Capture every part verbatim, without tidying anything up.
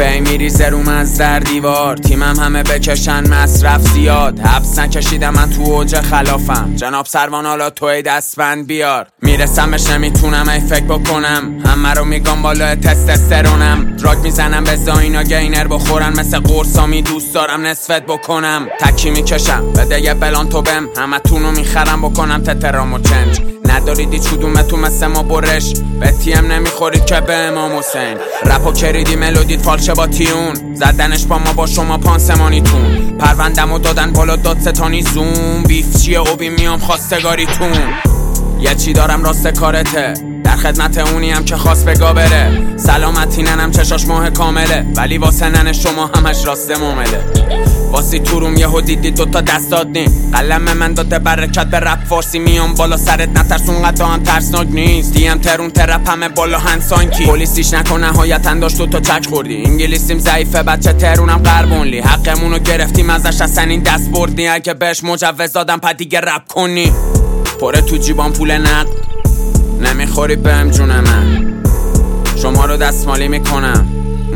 فی میریزه رو من از در دیوار، تیمم همه بکشن مصرف زیاد. حبس نکشیدم من تو اوج خلافم، جناب سروان حالا توی دستبند بیار. میرسمش نمیتونم ای فکر بکنم، همه رو میگم بالا تستوسترونم. دراگ میزنم به زاینا گینر بخورن، مثل قرصامی دوست دارم نصفت بکنم. تکی میکشم بده یه بلان تو بم، همه تونو میخرم بکنم تترام و چنج. نداریدی چودومتون مثل ما برش، به تیم نمیخورید که به امام حسین. رپو کریدی ملودید فالشه با تیون، زدنش با ما با شما پانسمانیتون. پروندمو دادن بالا داد ستانی زوم، بیف چیه اوبی میام خواستگاریتون. یه چی دارم راست کارته، در خدمت اونیم که خواست بگا بره. سلامتی ننم چشاش ماه کامله، ولی واسه نن شما همش راست معامله. واسی تو روم یهو دیدی دوتا دست دادنی، قلم من داده برکت به رپ فارسی. میام بالا سرت نترسون قدا هم ترسناک نیست، دیم ترون ترپ همه بالا هنسانکی. پلیسیش نکن نهایتاً داشت دوتا چک خوردی. انگلیسیم ضعیفه بچه ترونم قربونلی، حقمونو گرفتیم ازش اصلا این دست بردی. اگه بهش مجوز دادم پا دیگه رپ کنی. پره تو جیبان پول نقد، نمیخوری بهم جون من. شما رو دستمالی میکنم،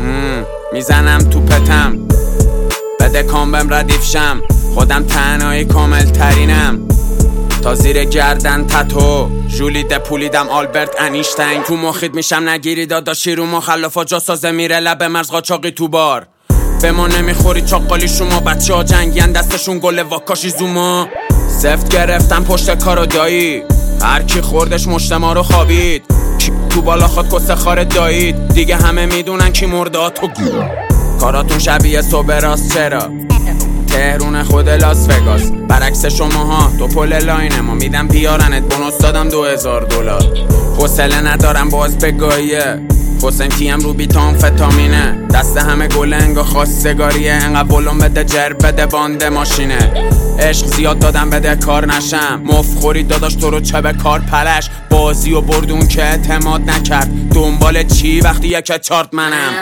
میزنم تو پتم. بده کام بهم ردیف شم، خودم تنهایی کامل ترینم. تا زیر گردن تتو جولیده پولیدم آلبرت انیشتین. تو مخید میشم نگیری داداشی رو مخلفا، جا سازه میره لب مرز قاچاقی تو بار. به ما نمیخوری چاقالی شما، بچه ها جنگین دستشون گله واکاشی زوما. سفت گرفتم پشت کارو دایی، هر کی خوردش مشت ما رو خوابید. تو بالا خود کسه خاره دایید، دیگه همه میدونن کی مرده تو گو. کاراتون شبیه صبح راست چرا تهرون خود لاس وگاس. برعکس شما ها تو پل لاینه، ما میدم بیارنت بونوس دادم دو هزار دلار. حوصله ندارم باز بگاییه، حسین تیم رو بیتام فتامینه. دست همه گلنگ و خواستگاریه، انقدر ولوم بده جر بده باند ماشینه. عشق زیاد دادم بده کار نشم، مف خوری داداش تو رو چه به کار پلش. بازی و بردون که اعتماد نکرد، دنبال چی وقتی یک چارت منم.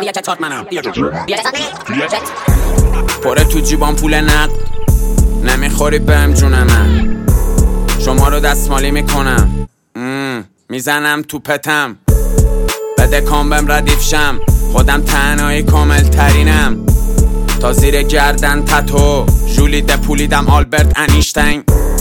پره تو جیبان پول نقد، نمیخوری بهم جون من. شما رو دستمالی میکنم، میزنم تو پتم. بده کام بهم ردیف شم، خودم تنهایی کامل ترینم. تا زیر گردن تتو جولیده پولیدم آلبرت انیشتین.